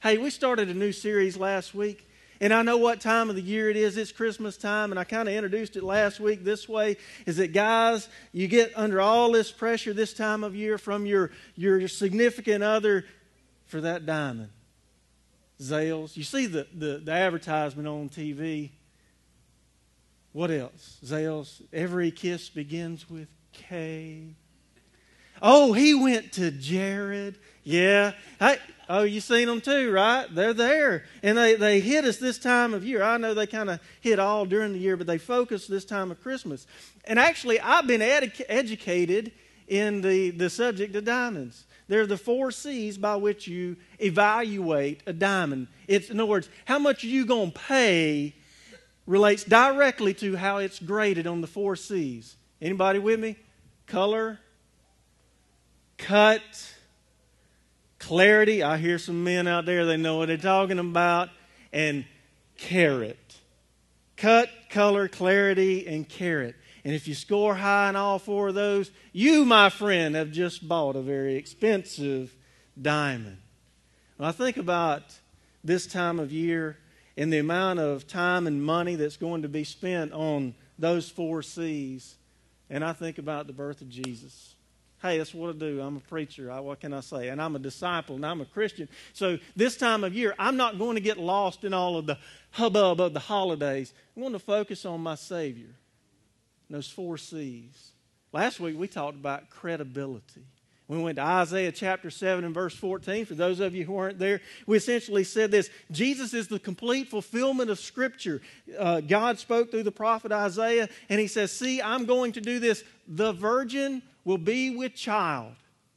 Hey, we started a new series last week, and I know what time of the year it is. It's Christmas time, and I kind of introduced it last week this way, is that, guys, you get under all this pressure this time of year from your significant other for that diamond. Zales. You see the advertisement on TV. What else? Zales. Every kiss begins with K. Oh, he went to Jared. Yeah. Hey, oh, you seen them too, right? They're there. And they hit us this time of year. I know they kind of hit all during the year, but they focus this time of Christmas. And actually, I've been educated in the subject of diamonds. They're the 4 C's by which you evaluate a diamond. It's, in other words, how much are you going to pay relates directly to how it's graded on the 4 C's. Anybody with me? Color, cut, clarity. I hear some men out there, they know what they're talking about. And carat. Cut, color, clarity, and carat. And if you score high in all 4 of those, you, my friend, have just bought a very expensive diamond. When I think about this time of year and the amount of time and money that's going to be spent on those 4 C's, and I think about the birth of Jesus. Hey, that's what I do. I'm a preacher. What can I say? And I'm a disciple, and I'm a Christian. So this time of year, I'm not going to get lost in all of the hubbub of the holidays. I'm going to focus on my Savior. Those 4 C's. Last week we talked about credibility. We went to Isaiah chapter 7 and verse 14. For those of you who weren't there, we essentially said this: Jesus is the complete fulfillment of Scripture. God spoke through the prophet Isaiah, and he says, see, I'm going to do this. The virgin will be with child.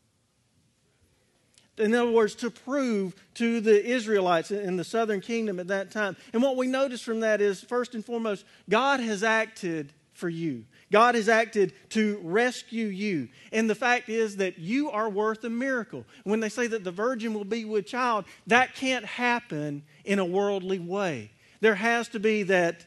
In other words, to prove to the Israelites in the southern kingdom at that time. And what we notice from that is, first and foremost, God has acted for you. God has acted to rescue you. And the fact is that you are worth a miracle. When they say that the virgin will be with child, that can't happen in a worldly way. There has to be that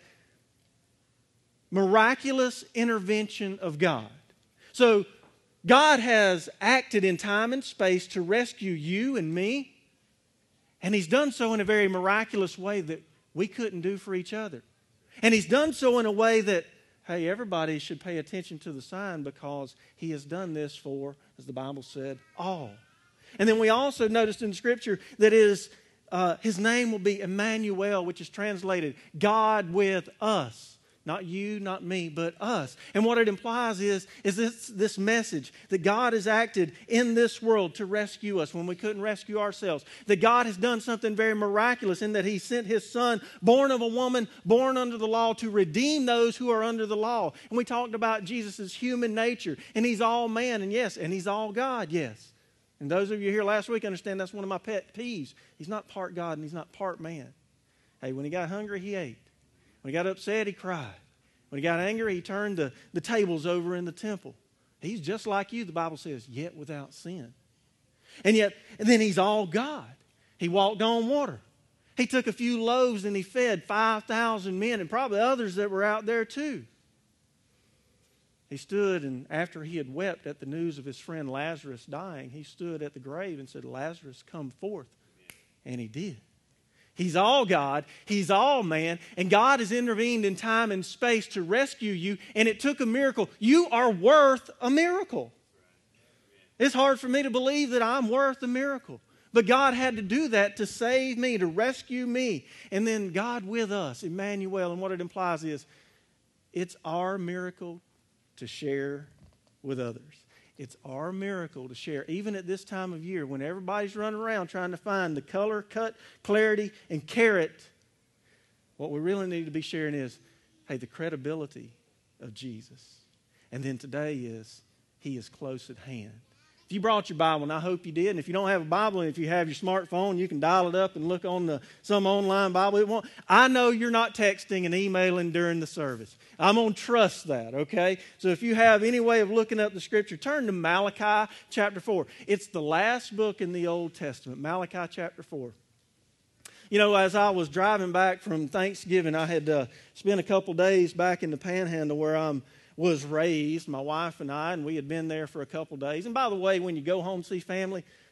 miraculous intervention of God. So God has acted in time and space to rescue you and me. And He's done so in a very miraculous way that we couldn't do for each other. And He's done so in a way that, hey, everybody should pay attention to the sign, because He has done this for, as the Bible said, all. And then we also noticed in Scripture that His name will be Emmanuel, which is translated God with us. Not you, not me, but us. And what it implies is this message that God has acted in this world to rescue us when we couldn't rescue ourselves. That God has done something very miraculous in that He sent His Son, born of a woman, born under the law, to redeem those who are under the law. And we talked about Jesus' human nature. And He's all man, and yes, and He's all God, yes. And those of you here last week understand that's one of my pet peeves. He's not part God and He's not part man. Hey, when He got hungry, He ate. When He got upset, He cried. When He got angry, He turned the tables over in the temple. He's just like you, the Bible says, yet without sin. And then He's all God. He walked on water. He took a few loaves and He fed 5,000 men and probably others that were out there too. He stood, and after He had wept at the news of His friend Lazarus dying, He stood at the grave and said, Lazarus, come forth. And He did. He's all God, He's all man, and God has intervened in time and space to rescue you, and it took a miracle. You are worth a miracle. It's hard for me to believe that I'm worth a miracle. But God had to do that to save me, to rescue me. And then God with us, Emmanuel, and what it implies is it's our miracle to share with others. It's our miracle to share, even at this time of year when everybody's running around trying to find the color, cut, clarity, and carat. What we really need to be sharing is, hey, the credibility of Jesus. And then today is, He is close at hand. If you brought your Bible, and I hope you did, and if you don't have a Bible, and if you have your smartphone, you can dial it up and look on some online Bible. I know you're not texting and emailing during the service. I'm going to trust that, okay? So if you have any way of looking up the Scripture, turn to Malachi chapter 4. It's the last book in the Old Testament, Malachi chapter 4. You know, as I was driving back from Thanksgiving, I had spent a couple days back in the Panhandle where I'm was raised, my wife and I, and we had been there for a couple days. And by the way, when you go home to see family,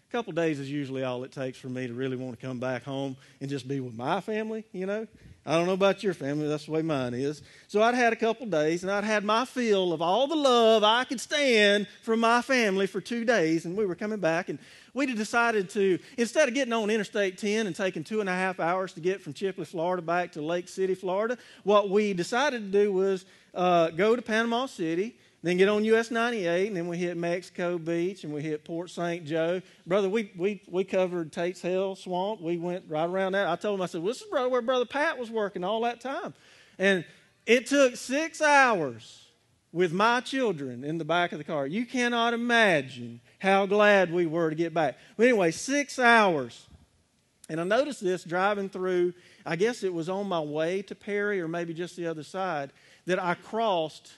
A couple days is usually all it takes for me to really want to come back home and just be with my family, I don't know about your family. That's the way mine is. So I'd had a couple days, and I'd had my fill of all the love I could stand from my family for 2 days, and we were coming back, and we'd decided to, instead of getting on Interstate 10 and taking 2.5 hours to get from Chipley, Florida back to Lake City, Florida, what we decided to do was go to Panama City, then get on US 98, and then we hit Mexico Beach, and we hit Port St. Joe. Brother, we covered Tate's Hell Swamp. We went right around that. I told him, I said, well, this is where Brother Pat was working all that time. And it took 6 hours with my children in the back of the car. You cannot imagine how glad we were to get back. But anyway, 6 hours. And I noticed this driving through, I guess it was on my way to Perry or maybe just the other side, that I crossed,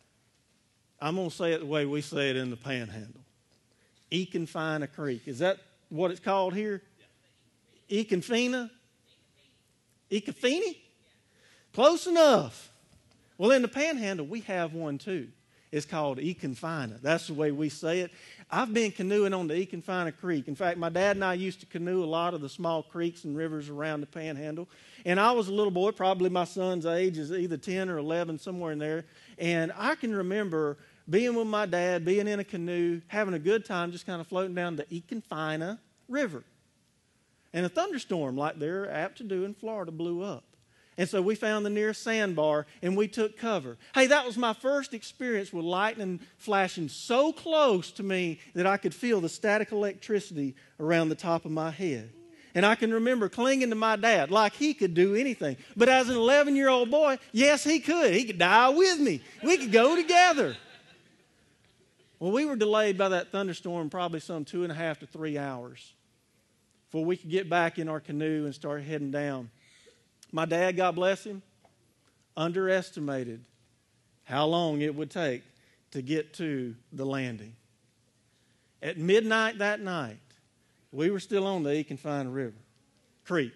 I'm going to say it the way we say it in the Panhandle, Econfina Creek. Is that what it's called here? Econfina? Ecofini? Close enough. Well, in the Panhandle, we have one too. It's called Econfina. That's the way we say it. I've been canoeing on the Econfina Creek. In fact, my dad and I used to canoe a lot of the small creeks and rivers around the Panhandle. And I was a little boy, probably my son's age is either 10 or 11, somewhere in there. And I can remember being with my dad, being in a canoe, having a good time, just kind of floating down the Econfina River. And a thunderstorm, like they're apt to do in Florida, blew up. And so we found the nearest sandbar, and we took cover. Hey, that was my first experience with lightning flashing so close to me that I could feel the static electricity around the top of my head. And I can remember clinging to my dad like he could do anything. But as an 11-year-old boy, yes, he could. He could die with me. We could go together. Well, we were delayed by that thunderstorm probably some 2.5 to 3 hours before we could get back in our canoe and start heading down. My dad, God bless him, underestimated how long it would take to get to the landing. At midnight that night, we were still on the Econfina Creek.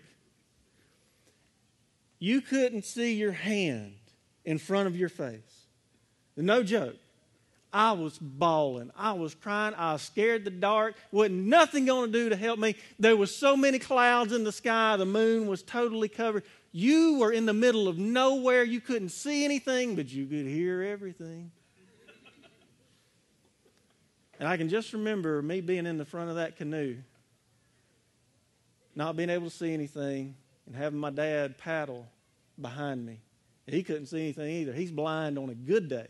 You couldn't see your hand in front of your face. No joke. I was bawling. I was crying. I was scared of the dark. Wasn't nothing going to do to help me. There was so many clouds in the sky. The moon was totally covered. You were in the middle of nowhere. You couldn't see anything, but you could hear everything. And I can just remember me being in the front of that canoe, not being able to see anything, and having my dad paddle behind me. He couldn't see anything either. He's blind on a good day.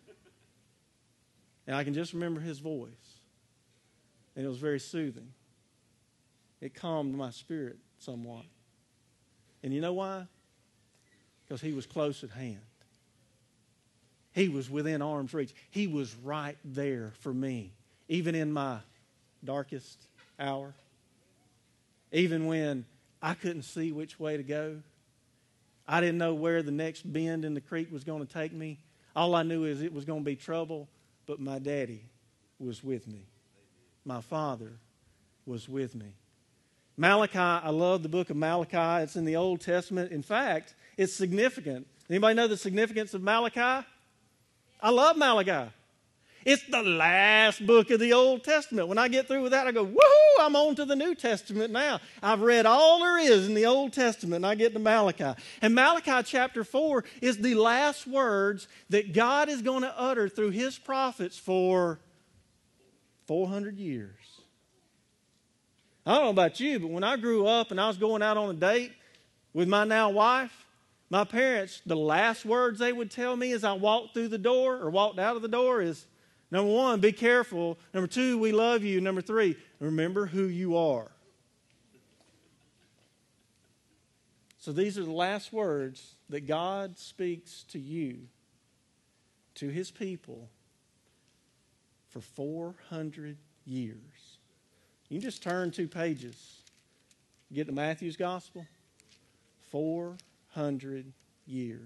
And I can just remember his voice. And it was very soothing. It calmed my spirit somewhat. And you know why? Because he was close at hand. He was within arm's reach. He was right there for me, even in my darkest hour. Even when I couldn't see which way to go. I didn't know where the next bend in the creek was going to take me. All I knew is it was going to be trouble, but my daddy was with me. My father was with me. Malachi, I love the book of Malachi. It's in the Old Testament. In fact, it's significant. Anybody know the significance of Malachi? I love Malachi. It's the last book of the Old Testament. When I get through with that, I go, woohoo, I'm on to the New Testament now. I've read all there is in the Old Testament, and I get to Malachi. And Malachi chapter 4 is the last words that God is going to utter through his prophets for 400 years. I don't know about you, but when I grew up and I was going out on a date with my now wife, my parents, the last words they would tell me as I walked through the door or walked out of the door is, number 1, be careful. Number 2, we love you. Number 3, remember who you are. So these are the last words that God speaks to you, to his people, for 400 years. You can just turn 2 pages. Get to Matthew's Gospel. 400 years.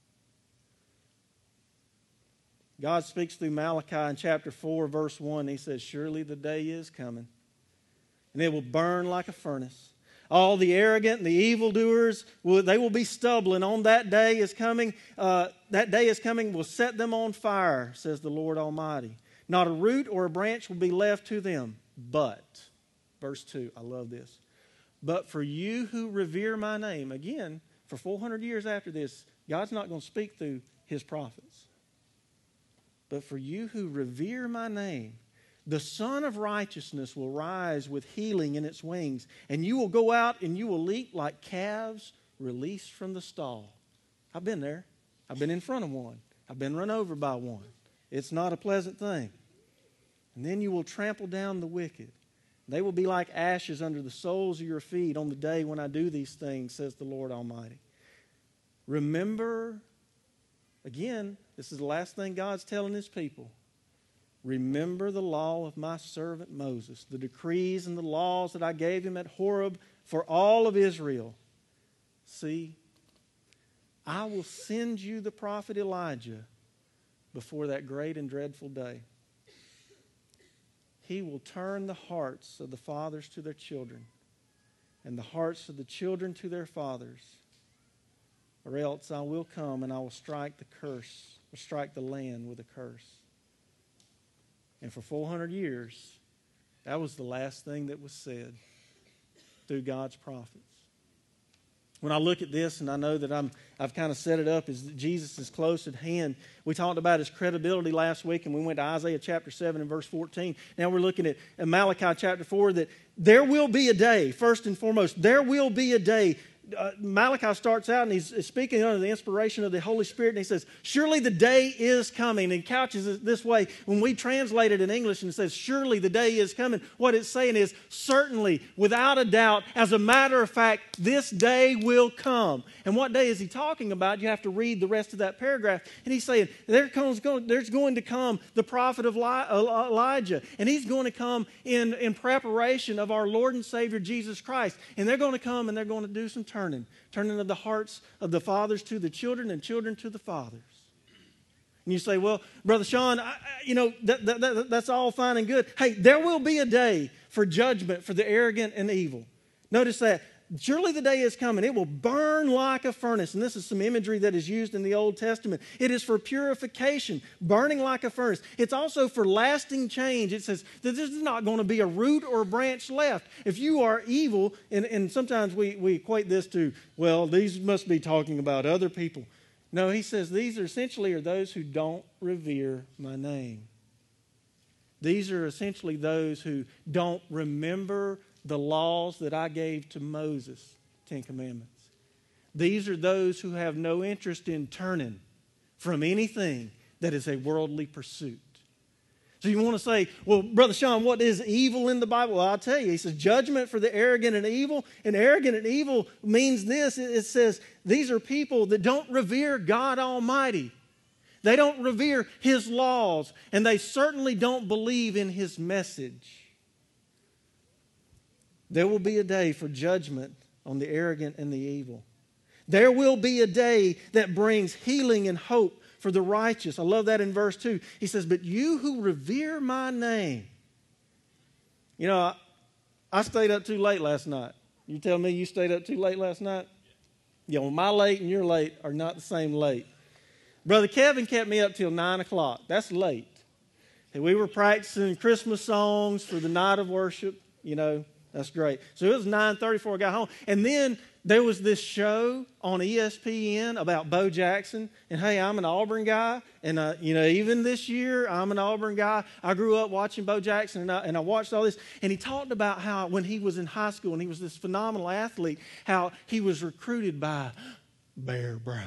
God speaks through Malachi in chapter 4, verse 1. He says, surely the day is coming, and it will burn like a furnace. All the arrogant and the evildoers, they will be stubble, and on that day is coming, will set them on fire, says the Lord Almighty. Not a root or a branch will be left to them, but Verse 2, I love this. But for you who revere my name, again, for 400 years after this, God's not going to speak through his prophets. But for you who revere my name, the Son of Righteousness will rise with healing in its wings, and you will go out and you will leap like calves released from the stall. I've been there. I've been in front of one. I've been run over by one. It's not a pleasant thing. And then you will trample down the wicked. They will be like ashes under the soles of your feet on the day when I do these things, says the Lord Almighty. Remember, again, this is the last thing God's telling his people. Remember the law of my servant Moses, the decrees and the laws that I gave him at Horeb for all of Israel. See, I will send you the prophet Elijah before that great and dreadful day. He will turn the hearts of the fathers to their children and the hearts of the children to their fathers. Or else I will come and I will strike the land with a curse. And for 400 years, that was the last thing that was said through God's prophets. When I look at this, and I know that I've kind of set it up as Jesus is close at hand. We talked about his credibility last week, and we went to Isaiah chapter 7 and verse 14. Now we're looking at Malachi chapter 4, that there will be a day, first and foremost, there will be a day. Malachi starts out and he's speaking under the inspiration of the Holy Spirit, and he says, surely the day is coming. And he couches it this way. When we translate it in English and it says, surely the day is coming, what it's saying is, certainly, without a doubt, as a matter of fact, this day will come. And what day is he talking about? You have to read the rest of that paragraph. And he's saying, there's going to come the prophet of Elijah. And he's going to come in preparation of our Lord and Savior Jesus Christ. And they're going to come and they're going to do some turning of the hearts of the fathers to the children and children to the fathers. And you say, well, Brother Sean, that's all fine and good. Hey, there will be a day for judgment for the arrogant and evil. Notice that. Surely the day is coming. It will burn like a furnace. And this is some imagery that is used in the Old Testament. It is for purification, burning like a furnace. It's also for lasting change. It says that there's not going to be a root or a branch left. If you are evil, and sometimes we equate this to, well, these must be talking about other people. No, he says these are essentially those who don't revere my name. These are essentially those who don't remember the laws that I gave to Moses, 10 Commandments. These are those who have no interest in turning from anything that is a worldly pursuit. So you want to say, well, Brother Sean, what is evil in the Bible? Well, I'll tell you. He says judgment for the arrogant and evil. And arrogant and evil means this. It says these are people that don't revere God Almighty. They don't revere his laws. And they certainly don't believe in his message. There will be a day for judgment on the arrogant and the evil. There will be a day that brings healing and hope for the righteous. I love that in verse 2. He says, but you who revere my name. You know, I stayed up too late last night. You tell me you stayed up too late last night? Yeah, well, my late and your late are not the same late. Brother Kevin kept me up till 9 o'clock. That's late. And we were practicing Christmas songs for the night of worship, you know. That's great. So it was 9:30 before I got home. And then there was this show on ESPN about Bo Jackson. And hey, I'm an Auburn guy. And, even this year, I'm an Auburn guy. I grew up watching Bo Jackson, and I watched all this. And he talked about how when he was in high school and he was this phenomenal athlete, how he was recruited by Bear Bryant.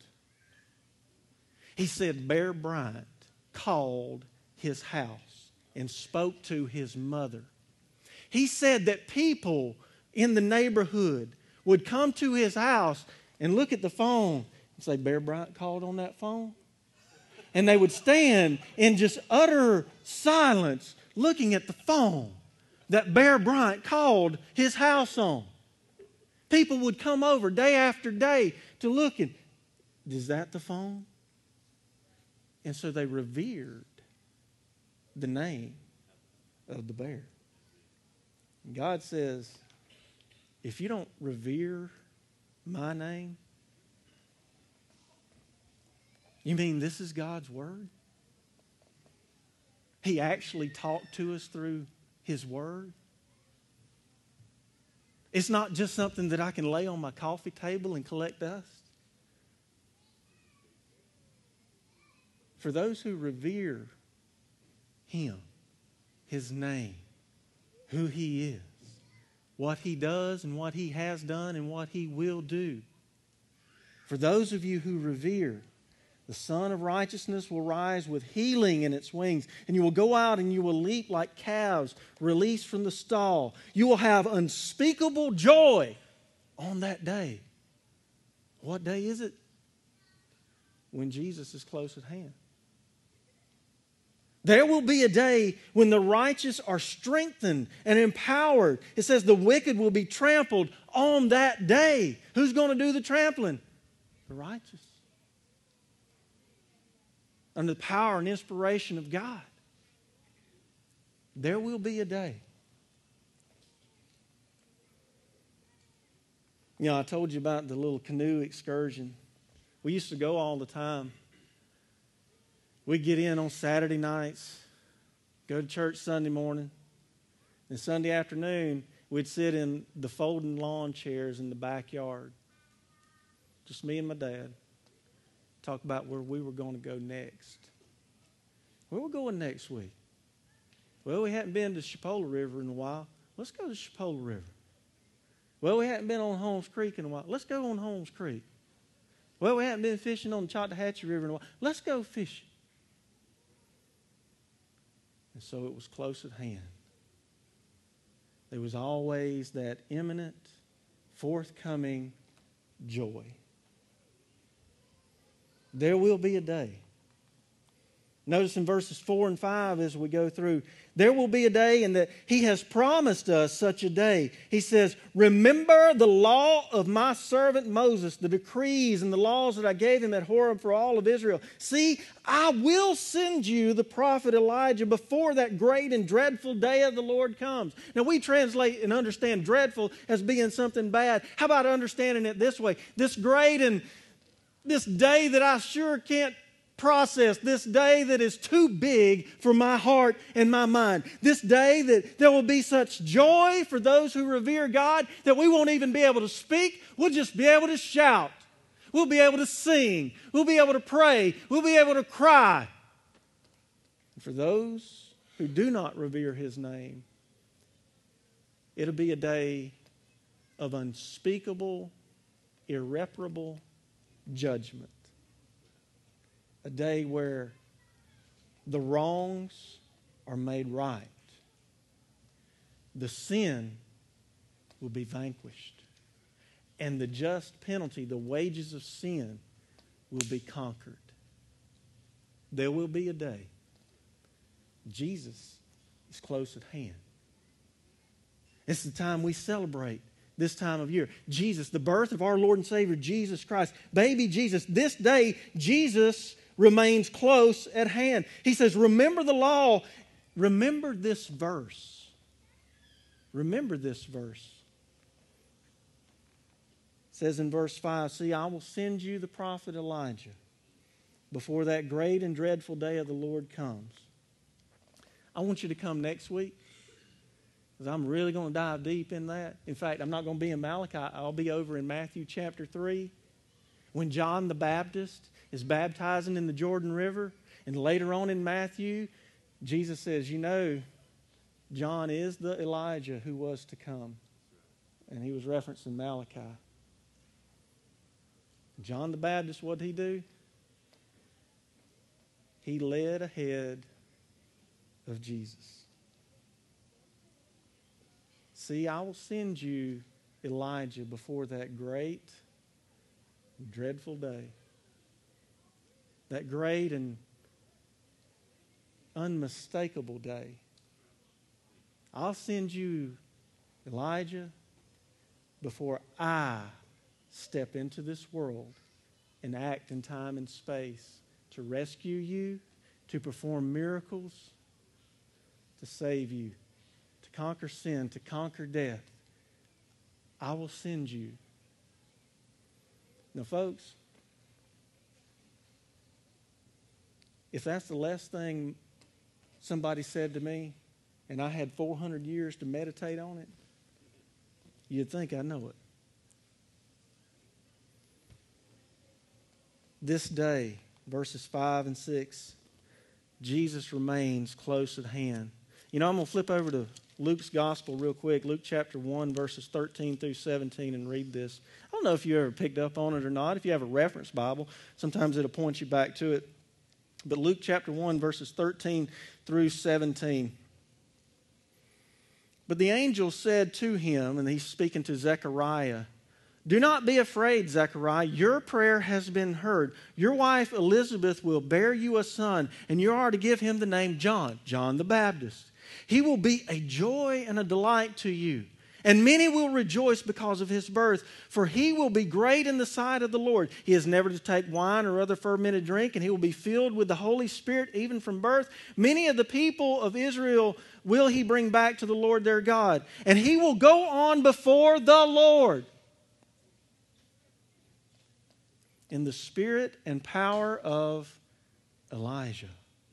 He said Bear Bryant called his house and spoke to his mother. He said that people in the neighborhood would come to his house and look at the phone and say, Bear Bryant called on that phone? And they would stand in just utter silence looking at the phone that Bear Bryant called his house on. People would come over day after day to look and, is that the phone? And so they revered the name of the bear. God says, if you don't revere my name, you mean this is God's word? He actually talked to us through his word? It's not just something that I can lay on my coffee table and collect dust. For those who revere Him, His name, who He is, what He does and what He has done and what He will do. For those of you who revere, the Son of Righteousness will rise with healing in its wings, and you will go out and you will leap like calves released from the stall. You will have unspeakable joy on that day. What day is it? When Jesus is close at hand. There will be a day when the righteous are strengthened and empowered. It says the wicked will be trampled on that day. Who's going to do the trampling? The righteous. Under the power and inspiration of God. There will be a day. You know, I told you about the little canoe excursion. We used to go all the time. We'd get in on Saturday nights, go to church Sunday morning, and Sunday afternoon, we'd sit in the folding lawn chairs in the backyard. Just me and my dad. Talk about where we were going to go next. Where we're going next week? Well, we hadn't been to Chipola River in a while. Let's go to Chipola River. Well, we hadn't been on Holmes Creek in a while. Let's go on Holmes Creek. Well, we hadn't been fishing on the Chattahoochee River in a while. Let's go fishing. And so it was close at hand. There was always that imminent, forthcoming joy. There will be a day. Notice in verses 4 and 5 as we go through, there will be a day and that He has promised us such a day. He says, remember the law of my servant Moses, the decrees and the laws that I gave him at Horeb for all of Israel. See, I will send you the prophet Elijah before that great and dreadful day of the Lord comes. Now we translate and understand dreadful as being something bad. How about understanding it this way? This great and this day that I sure can't process, this day that is too big for my heart and my mind. This day that there will be such joy for those who revere God that we won't even be able to speak. We'll just be able to shout. We'll be able to sing. We'll be able to pray. We'll be able to cry. And for those who do not revere His name, it'll be a day of unspeakable, irreparable judgment. A day where the wrongs are made right. The sin will be vanquished. And the just penalty, the wages of sin, will be conquered. There will be a day. Jesus is close at hand. It's the time we celebrate this time of year. Jesus, the birth of our Lord and Savior, Jesus Christ. Baby Jesus. This day, Jesus remains close at hand. He says, remember the law. Remember this verse. Remember this verse. It says in verse 5, see, I will send you the prophet Elijah before that great and dreadful day of the Lord comes. I want you to come next week because I'm really going to dive deep in that. In fact, I'm not going to be in Malachi. I'll be over in Matthew chapter 3 when John the Baptist is baptizing in the Jordan River. And later on in Matthew, Jesus says, you know, John is the Elijah who was to come. And he was referencing Malachi. John the Baptist, what did he do? He led ahead of Jesus. See, I will send you Elijah before that great, dreadful day. That great and unmistakable day. I'll send you Elijah before I step into this world and act in time and space to rescue you, to perform miracles, to save you, to conquer sin, to conquer death. I will send you. Now, folks, if that's the last thing somebody said to me, and I had 400 years to meditate on it, You'd think I know it. This day, verses 5 and 6, Jesus remains close at hand. You know, I'm going to flip over to Luke's gospel real quick, Luke chapter 1, verses 13 through 17, and read this. I don't know if you ever picked up on it or not. If you have a reference Bible, sometimes it'll point you back to it. But Luke chapter 1, verses 13 through 17. But the angel said to him, and he's speaking to Zechariah, "Do not be afraid, Zechariah. Your prayer has been heard. Your wife Elizabeth will bear you a son, and you are to give him the name John, John the Baptist. He will be a joy and a delight to you, and many will rejoice because of his birth, for he will be great in the sight of the Lord. He is never to take wine or other fermented drink, and he will be filled with the Holy Spirit even from birth. Many of the people of Israel will he bring back to the Lord their God, and he will go on before the Lord in the spirit and power of Elijah,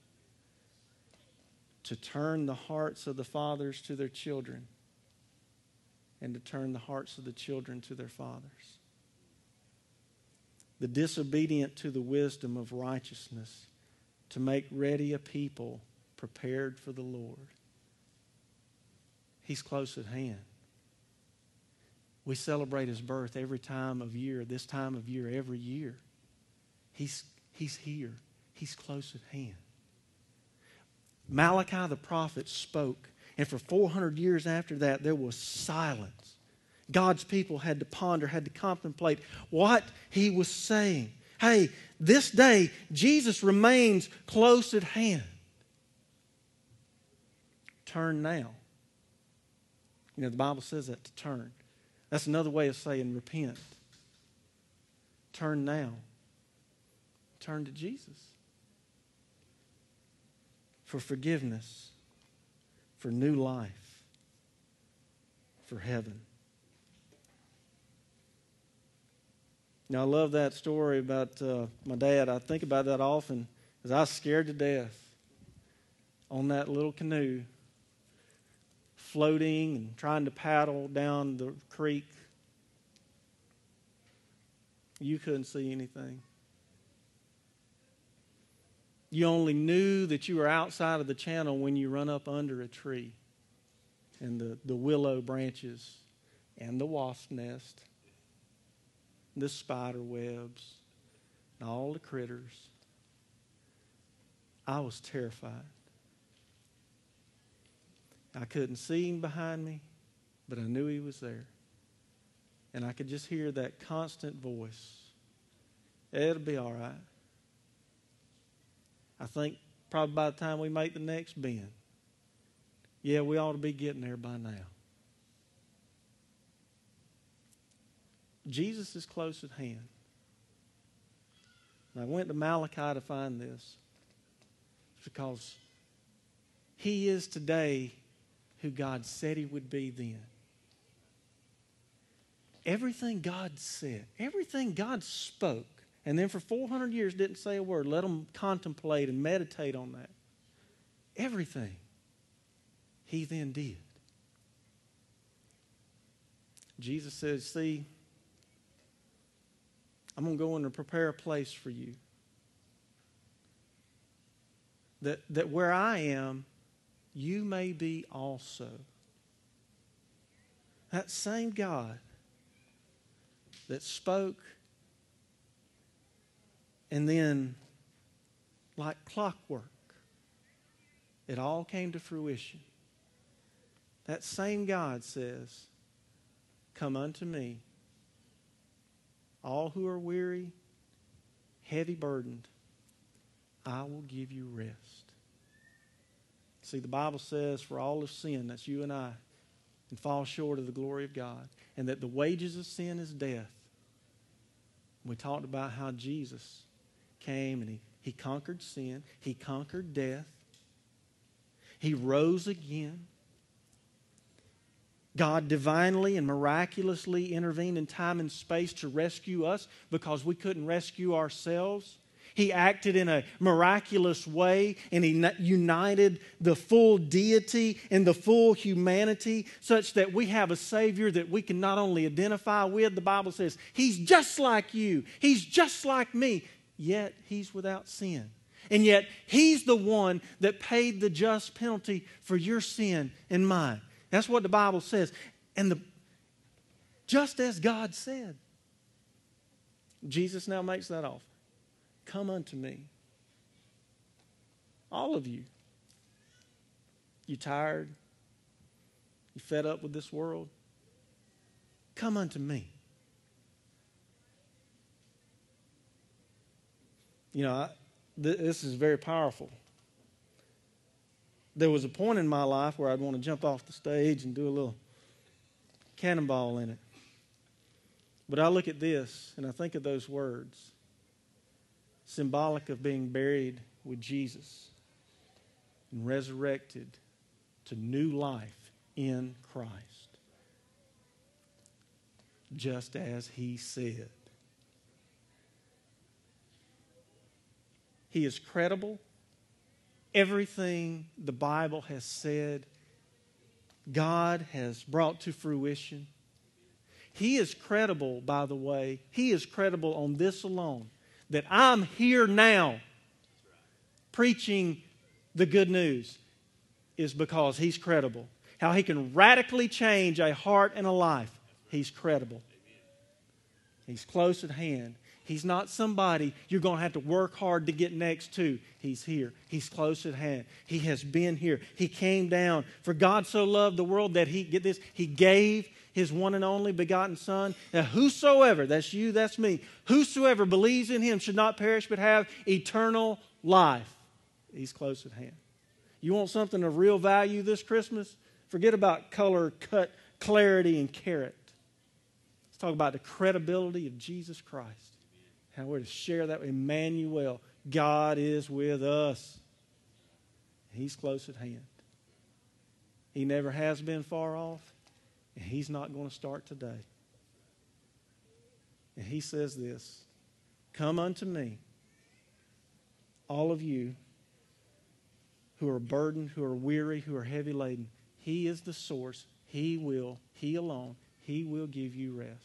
to turn the hearts of the fathers to their children, and to turn the hearts of the children to their fathers, the disobedient to the wisdom of righteousness, to make ready a people prepared for the Lord." He's close at hand. We celebrate his birth every time of year, this time of year, every year. He's here. He's close at hand. Malachi the prophet spoke, and for 400 years after that, there was silence. God's people had to ponder, had to contemplate what he was saying. Hey, this day, Jesus remains close at hand. Turn now. You know, the Bible says that, to turn. That's another way of saying repent. Turn now. Turn to Jesus for forgiveness, for new life, for heaven. Now, I love that story about my dad. I think about that often because I was scared to death on that little canoe, floating and trying to paddle down the creek. You couldn't see anything. You only knew that you were outside of the channel when you run up under a tree and the willow branches and the wasp nest, the spider webs, and all the critters. I was terrified. I couldn't see him behind me, but I knew he was there. And I could just hear that constant voice. It'll be all right. I think probably by the time we make the next bend, yeah, we ought to be getting there by now. Jesus is close at hand. And I went to Malachi to find this because he is today who God said he would be then. Everything God said, everything God spoke, and then for 400 years didn't say a word. Let them contemplate and meditate on that. Everything he then did. Jesus says, see, I'm going to go in and prepare a place for you. That where I am, you may be also. That same God that spoke and then, like clockwork, it all came to fruition. That same God says, come unto me, all who are weary, heavy burdened, I will give you rest. See, the Bible says, for all have sinned, that's you and I, and fall short of the glory of God, and that the wages of sin is death. We talked about how Jesus came and he conquered sin. He conquered death. He rose again. God divinely and miraculously intervened in time and space to rescue us because we couldn't rescue ourselves. He acted in a miraculous way, and He united the full deity and the full humanity such that we have a Savior that we can not only identify with. The Bible says, He's just like you. He's just like me. Yet He's without sin. And yet He's the one that paid the just penalty for your sin and mine. That's what the Bible says. And just as God said, Jesus now makes that offer. Come unto me. All of you. You tired? You fed up with this world? Come unto me. You know, this is very powerful. There was a point in my life where I'd want to jump off the stage and do a little cannonball in it. But I look at this and I think of those words, symbolic of being buried with Jesus and resurrected to new life in Christ. Just as He said. He is credible. Everything the Bible has said, God has brought to fruition. He is credible, by the way. He is credible on this alone, that I'm here now preaching the good news is because He's credible. How He can radically change a heart and a life. He's credible. He's close at hand. He's not somebody you're going to have to work hard to get next to. He's here. He's close at hand. He has been here. He came down. For God so loved the world that He, get this, He gave His one and only begotten Son. That whosoever, that's you, that's me, whosoever believes in Him should not perish but have eternal life. He's close at hand. You want something of real value this Christmas? Forget about color, cut, clarity, and carrot. Let's talk about the credibility of Jesus Christ. How we're to share that with Emmanuel. God is with us. He's close at hand. He never has been far off, and He's not going to start today. And He says this, come unto me, all of you who are burdened, who are weary, who are heavy laden. He is the source. He alone, He will give you rest.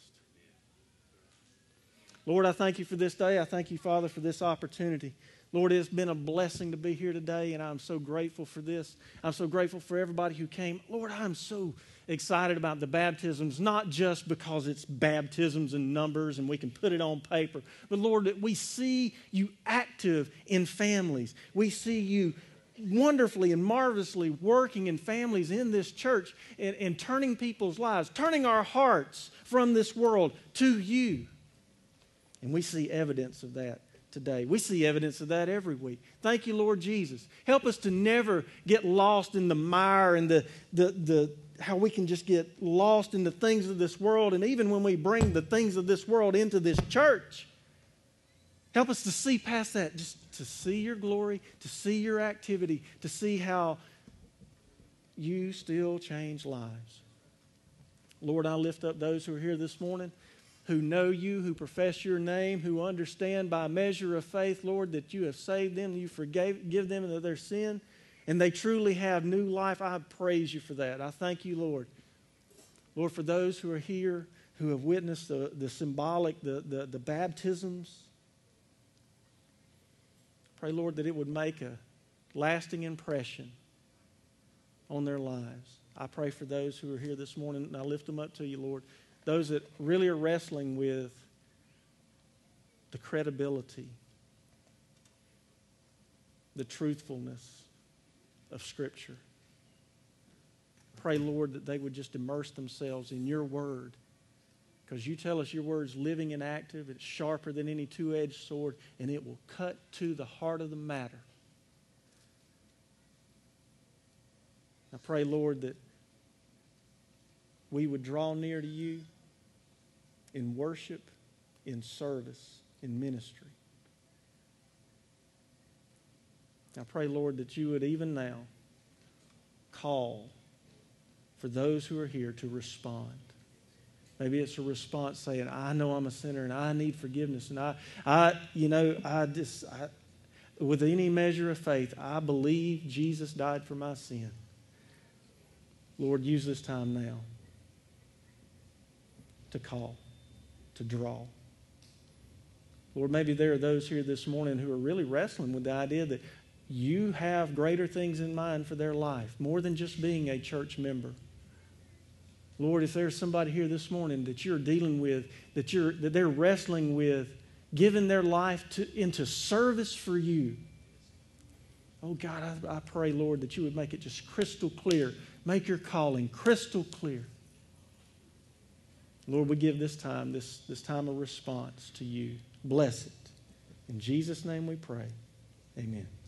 Lord, I thank You for this day. I thank You, Father, for this opportunity. Lord, it's been a blessing to be here today, and I'm so grateful for this. I'm so grateful for everybody who came. Lord, I'm so excited about the baptisms, not just because it's baptisms and numbers and we can put it on paper, but Lord, that we see You active in families. We see You wonderfully and marvelously working in families in this church and turning people's lives, turning our hearts from this world to You. And we see evidence of that today. We see evidence of that every week. Thank You, Lord Jesus. Help us to never get lost in the mire and the how we can just get lost in the things of this world. And even when we bring the things of this world into this church, help us to see past that, just to see Your glory, to see Your activity, to see how You still change lives. Lord, I lift up those who are here this morning, who know You, who profess Your name, who understand by measure of faith, Lord, that You have saved them, You forgive them of their sin, and they truly have new life. I praise You for that. I thank You, Lord. Lord, for those who are here, who have witnessed the symbolic, the baptisms, pray, Lord, that it would make a lasting impression on their lives. I pray for those who are here this morning, and I lift them up to You, Lord. Those that really are wrestling with the credibility, the truthfulness of Scripture. Pray, Lord, that they would just immerse themselves in Your Word, because You tell us Your Word is living and active. It's sharper than any two-edged sword, and it will cut to the heart of the matter. I pray, Lord, that we would draw near to You in worship, in service, in ministry. I pray, Lord, that You would even now call for those who are here to respond. Maybe it's a response saying, I know I'm a sinner and I need forgiveness. And with any measure of faith, I believe Jesus died for my sin. Lord, use this time now to call, to draw. Lord, maybe there are those here this morning who are really wrestling with the idea that you have greater things in mind for their life, more than just being a church member. Lord, if there's somebody here this morning that you're dealing with, that they're wrestling with, giving their life into service for you, oh God, I pray, Lord, that you would make it just crystal clear. Make your calling crystal clear. Lord, we give this time of response to you. Bless it. In Jesus' name we pray. Amen.